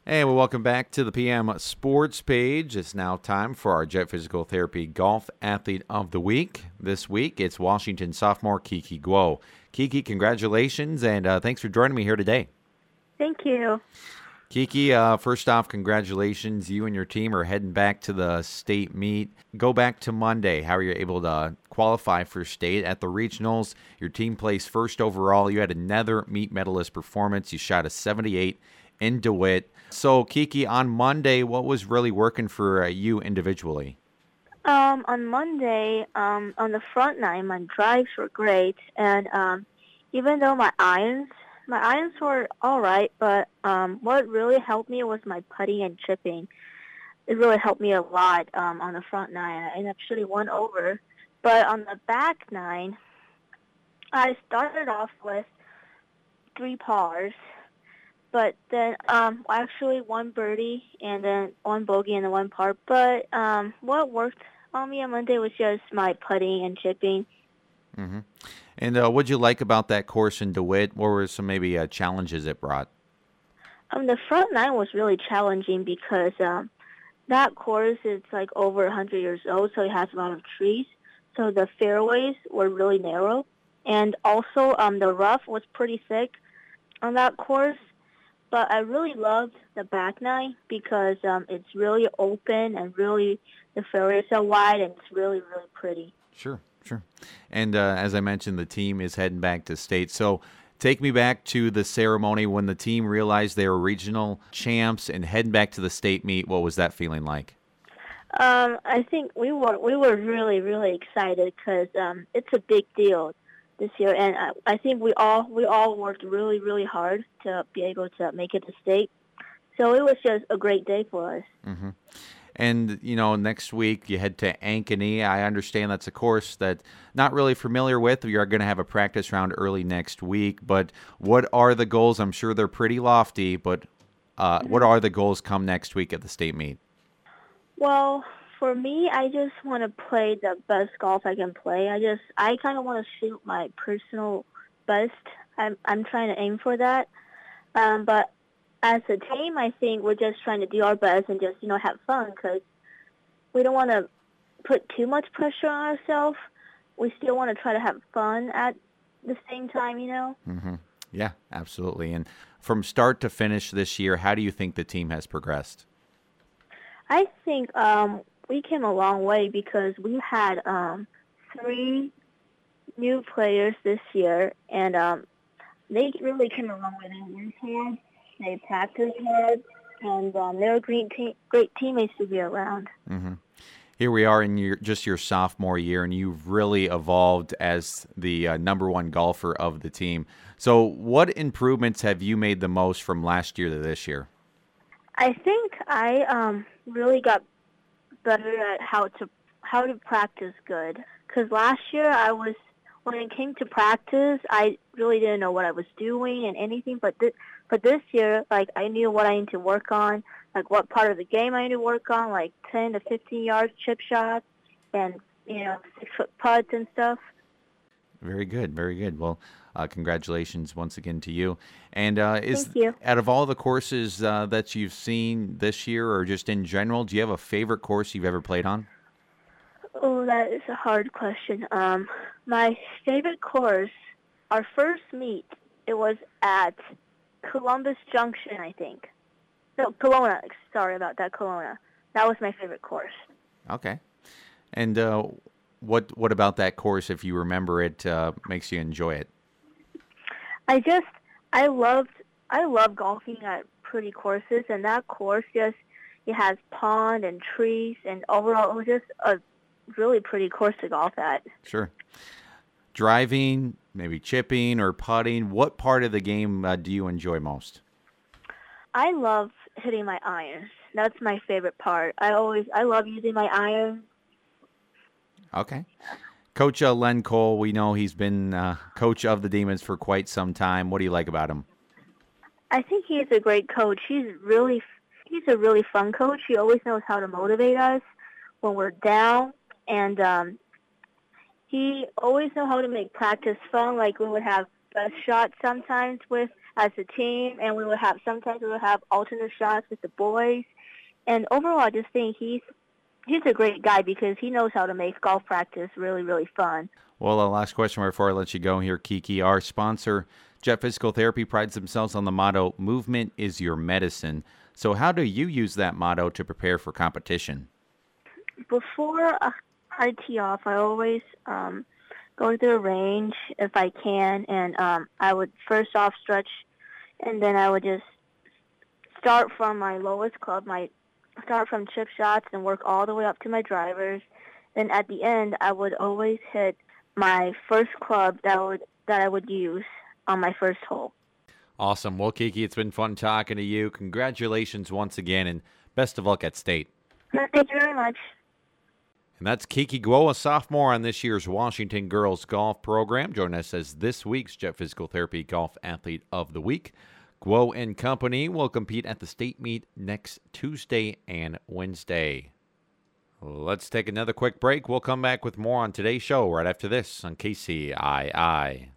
Hey, well, welcome back to the PM Sports page. It's now time for our Jet Physical Therapy Golf Athlete of the Week. This week, it's Washington sophomore Kiki Guo. Kiki, congratulations, and thanks for joining me here today. Thank you. Kiki, first off, congratulations. You and your team are heading back to the state meet. Go back to Monday. How are you able to qualify for state at the regionals? Your team placed first overall. You had another meet medalist performance. You shot a 78 in DeWitt. So, Kiki, on Monday, what was really working for you individually? On Monday, on the front nine, my drives were great, and even though my irons were all right, but what really helped me was my putting and chipping. It really helped me a lot on the front nine. I actually won over, but on the back nine, I started off with three pars, but then actually one birdie and then one bogey and then one par. But what worked on me on Monday was just my putting and chipping. Mm-hmm. And what'd you like about that course in DeWitt? What were some maybe challenges it brought? The front nine was really challenging because that course is like over 100 years old, so it has a lot of trees. So the fairways were really narrow, and also the rough was pretty thick on that course. But I really loved the back nine because it's really open and really the fairways are wide and it's really, really pretty. Sure, sure. And as I mentioned, the team is heading back to state. So take me back to the ceremony when the team realized they were regional champs and heading back to the state meet. What was that feeling like? I think we were really, really excited because it's a big deal this year, and I think we all worked really, really hard to be able to make it to state. So it was just a great day for us. Hmm. And, next week you head to Ankeny. I understand that's a course that not really familiar with. You're going to have a practice round early next week. But what are the goals? I'm sure they're pretty lofty, but what are the goals come next week at the state meet? Well, for me, I just want to play the best golf I can play. I kind of want to shoot my personal best. I'm trying to aim for that. But as a team, I think we're just trying to do our best and just have fun because we don't want to put too much pressure on ourselves. We still want to try to have fun at the same time. Hmm. Yeah, absolutely. And from start to finish this year, how do you think the team has progressed? I think we came a long way because we had three new players this year, and they really came a long way. They worked hard, they practiced hard, and they're great teammates to be around. Hmm. Here we are in your sophomore year, and you've really evolved as the number one golfer of the team. So, what improvements have you made the most from last year to this year? I think I really got better at how to practice good. Because last year when it came to practice, I really didn't know what I was doing and anything. But this year, like I knew what I need to work on, like what part of the game I need to work on, like 10 to 15 yards chip shots, and 6-foot putts and stuff. Very good, very good. Well, congratulations once again to you. And is Thank you. out of all the courses that you've seen this year, or just in general, do you have a favorite course you've ever played on? Oh, that is a hard question. My favorite course, our first meet, it was at Columbus Junction, I think. No, Kelowna. Sorry about that, Kelowna. That was my favorite course. Okay. And what about that course, if you remember it, makes you enjoy it? I just, I love golfing at pretty courses, and that course it has pond and trees, and overall it was just a really pretty course to golf at. Sure. Driving, maybe chipping or putting. What part of the game do you enjoy most? I love hitting my irons. That's my favorite part. I love using my irons. Okay. Coach Len Cole, we know he's been coach of the Demons for quite some time. What do you like about him? I think he's a great coach. He's a really fun coach. He always knows how to motivate us when we're down, and he always know how to make practice fun. Like we would have best shots sometimes with as a team, and sometimes we would have alternate shots with the boys. And overall, I just think he's a great guy because he knows how to make golf practice really, really fun. Well, last question before I let you go here, Kiki. Our sponsor, Jet Physical Therapy, prides themselves on the motto, movement is your medicine. So how do you use that motto to prepare for competition? Before I tee off, I always go to the range if I can, and I would first off stretch, and then I would just start from my lowest club, start from chip shots and work all the way up to my drivers. Then at the end, I would always hit my first club that I would use on my first hole. Awesome. Well, Kiki, it's been fun talking to you. Congratulations once again, and best of luck at State. Thank you very much. And that's Kiki Guo, a sophomore on this year's Washington Girls Golf Program. Joining us as this week's Jet Physical Therapy Golf Athlete of the Week. Guo and company will compete at the state meet next Tuesday and Wednesday. Let's take another quick break. We'll come back with more on today's show right after this on KCII.